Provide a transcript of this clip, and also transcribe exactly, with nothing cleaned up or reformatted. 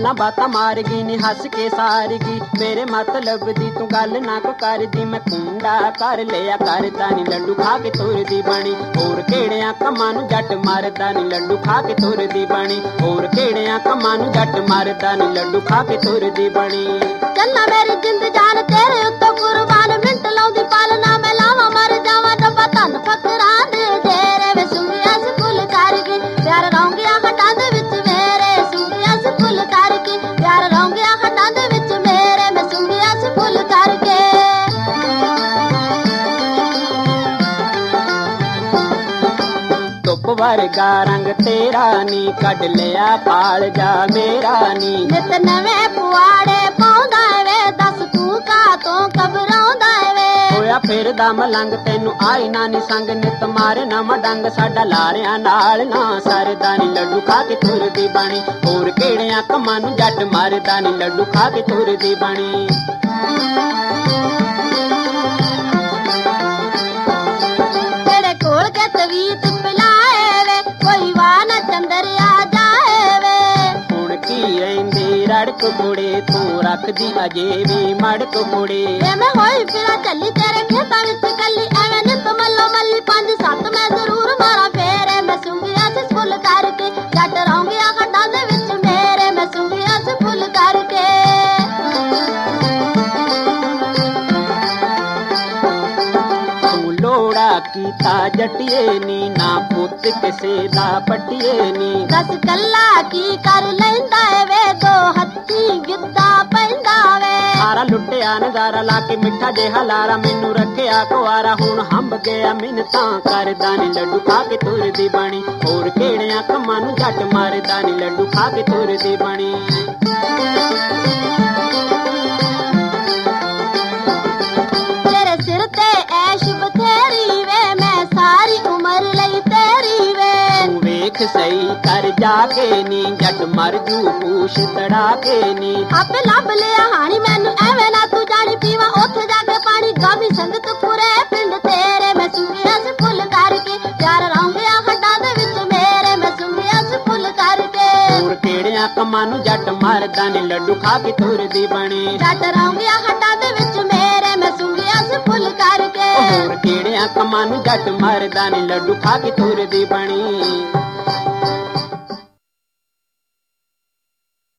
ਗੱਲਾਂ ਬਾਤਾਂ ਮਾਰ ਗਈ ਨੀ ਹੱਸ ਕੇ ਸਾਰ ਗਈ। ਮੇਰੇ ਮਤਲਬ ਦੀ ਤੂੰ ਗੱਲ ਨਾ ਕੋ ਕਰਦੀ, ਮੈਂ ਕੁੰਡਾ ਕਰ ਲਿਆ ਕਰਦਾ ਨੀ ਲੱਡੂ ਖਾ ਕੇ ਤੁਰਦੀ ਬਣੀ। ਹੋਰ ਕਿਹੜਿਆਂ ਕੰਮਾਂ ਨੂੰ ਜੱਟ ਮਾਰਦਾ ਨੀ ਲੱਡੂ ਖਾ ਕੇ ਤੁਰਦੀ ਬਣੀ। ਹੋਰ ਕਿਹੜਿਆਂ ਕੰਮਾਂ ਨੂੰ ਜੱਟ ਮਾਰਦਾ ਨੀ ਲੱਡੂ ਖਾ ਕੇ ਤੁਰਦੀ ਬਣੀ। ਚੱਲਾ ਮੇਰੀ ਜਿੰਦ ਜਾਨ ਤੇਰੇ ਉੱਤੋਂ ਕੁਰਬਾਨ, ਮਿੰਟ ਲਾਉਂਦੀ ਪਾਲਣਾ ਮੈਂ ਲਾਵਾਂ ਮਰ ਜਾਵਾਂ ਡੱਬਾ ਧਨ ਫਕਰਾਂ ਦੇ ਤੇਰੇ ਵੇ ਸੁੰਗਿਆ ਸੀ ਫੁੱਲ ਕਰਕੇ ਪਿਆਰ ਰੌਂਗਿਆ ਹੱਟਾਂ ਦੇ ਵਿੱਚ ਮੇਰੇ ਸੁੰਗਿਆ ਸੀ ਫੁੱਲ ਕਰਕੇ ਪਿਆਰ ਰੌਂਗਿਆ ਹੱਟਾਂ ਦੇ ਵਿੱਚ ਮੇਰੇ ਮੈਂ ਸੁੰਗਿਆ ਸੀ ਫੁੱਲ ਕਰਕੇ। ਧੁੱਪ ਵਰਗਾ ਰੰਗ ਤੇਰਾ ਨੀ ਕੱਢ ਲਿਆ ਪਾਲ ਜਾ ਮੇਰਾ ਨੀ। ਨਿਤ ਨਵੇਂ ਪੁਆੜੇ ਪਾਉਂਦਾ ਵੇ ਦੱਸ ਤੂੰ ਕਾਤੋਂ ਘਬਰਾਉਂਦਾ ਵੇ। ਹੋਇਆ ਫਿਰਦਾ ਮਲੰਗ ਤੈਨੂੰ ਆਈ ਨਾ ਨੀ ਸੰਗ ਨਿਤ ਮਾਰੇ ਨਾ ਮਡੰਗ ਸਾਡਾ ਲਾਰਿਆਂ ਨਾਲ ਨਾ ਸਰਦਾ ਨੀ ਲੱਡੂ ਖਾ ਕੇ ਤੁਰਦੀ ਬਣੀ। ਹੋਰ ਕਿਹੜਿਆਂ ਕੰਮਾਂ ਨੂੰ ਜੱਟ ਮਾਰਦਾ ਨੀ ਲੱਡੂ ਖਾ ਕੇ ਤੁਰਦੀ ਬਣੀ। ਤੇਰੇ ਕੋਲ ਕੇ ਤਵੀਤ ਪਿਲਾਏ ਵੇ ਕੋਈ ਵਾਹ ਨਾ ਚੰਦਰ ਆ ਜਾਏ ਵੇ। ਹੁਣ ਕੀ ਰਹਿੰਦੀ ਰੜਕ ਕੁੜੇ ਤੂੰ ਰੱਖਦੀ ਅਜੇ ਵੀ ਮੜਕ ਕੁੜੇ। ਵੇ ਮੈਂ ਹੋਈ ਫਿਰਾਂ ਚੱਲੀ ਤੇਰੇ ਖੇਤਾਂ ਵਿੱਚ ਕੱਲੀ ਐਵੇਂ ਨਿਤ ਮੱਲੋ ਮੱਲੀ ਪੰਜ ਸੱਤ ਮੈਂ ਜ਼ਰੂਰ ਮਾਰਾਂ ਫੇਰੇ ਮੈਂ ਸੁੰਘਿਆ ਸੀ ਫੁੱਲ ਕਰਕੇ ਜੱਟ ਰੌਂਗਿਆ ਹੱਡਾਂ ਦੇ ਵਿੱਚ ਮੇਰੇ ਮੈਂ ਸੁੰਘਿਆ ਸੀ ਫੁੱਲ ਕਰਕੇ। ਲੋੜਾ ਕੀਤਾ ਜੱਟੀਏ ਨੀ ਨਾ ਪੁੱਤ ਕਿਸੇ ਦਾ ਪੱਟੀਏ ਨੀ। ਦਸ ਕੱਲਾ ਕੀ ਕਰ ਲੈਂਦਾ ਵੇ ਦੋ ਹੱਥੀ ਗਿੱਧਾ ਪੈਂਦਾ ਵੇ। ਸਾਰਾ ਲੁੱਟਿਆ ਨਜ਼ਾਰਾ ਲਾ ਕੇ ਮਿੱਠਾ ਜਿਹਾ ਲਾਰਾ ਮੈਨੂੰ ਰੱਖਿਆ ਕੁਆਰਾ ਹੁਣ ਹੰਬ ਗਿਆ ਮਿੰਨਤਾਂ ਕਰਦਾ ਨੀ ਲੱਡੂ ਖਾ ਕੇ ਤੁਰਦੀ ਬਣੀ। ਹੋਰ ਕਿਹੜਿਆਂ ਕੰਮਾਂ ਨੂੰ ਜੱਟ ਮਾਰਦਾ ਨੀ ਲੱਡੂ ਖਾ ਕੇ ਤੁਰਦੀ ਬਣੀ। ਤੇਰੇ ਸਿਰ ਤੇ ਐਸ਼ ਬਥੇਰੀ ਵੇ ਮੈਂ ਸਾਰੀ ਉਮਰ ਲਈ ਤੇਰੀ ਵੇ। ਤੂੰ ਵੇਖ ਸਹੀ ਕਰ ਜਾ ਕੇ ਨੀ ਜੱਟ ਮਰ ਜੂ ਪੂਛ ਤੜਾ ਕੇ ਨੀ। ਆਪੇ ਲੱਭ ਲਿਆ ਹਾਣੀ ਮੈਨੂੰ ਐਵੇਂ ਨਾ ਤੂੰ ਜਾਣੀ ਪੀਵਾ ਉੱਥੇ ਜਾ ਕੇ ਪਾਣੀ ਗਾਵੀ ਸੰਗਤ ਪੁਰੇ ਪਿੰਡ ਤੇਰੇ ਮੈਂ ਸੁੰਘਿਆ ਸੀ ਫੁੱਲ ਕਰਕੇ ਪਿਆਰ ਰੌਂਗਿਆ ਹੱਡਾਂ ਦੇ ਵਿੱਚ ਮੇਰੇ ਮੈਂ ਸੁੰਘਿਆ ਸੀ ਫੁੱਲ ਕਰਕੇ। ਹੋਰ ਕਿਹੜਿਆਂ ਕੰਮਾਂ ਨੂੰ ਜੱਟ ਮਾਰਦਾ ਨੀ ਲੱਡੂ ਖਾ ਕੇ ਤੁਰਦੀ ਬਣੀ। ਜੱਟ ਰੌਂਗਿਆ ਹੱਡਾਂ ਦੇ ਵਿੱਚ ਮੇਰੇ ਮੈਂ ਸੁੰਘਿਆ ਸੀ ਫੁੱਲ ਕਰਕੇ। ਹੋਰ ਕਿਹੜਿਆਂ ਕੰਮਾਂ ਨੂੰ ਜੱਟ ਮਾਰਦਾ ਨੀ ਲੱਡੂ ਖਾ ਕੇ ਤੁਰਦੀ ਬਣੀ।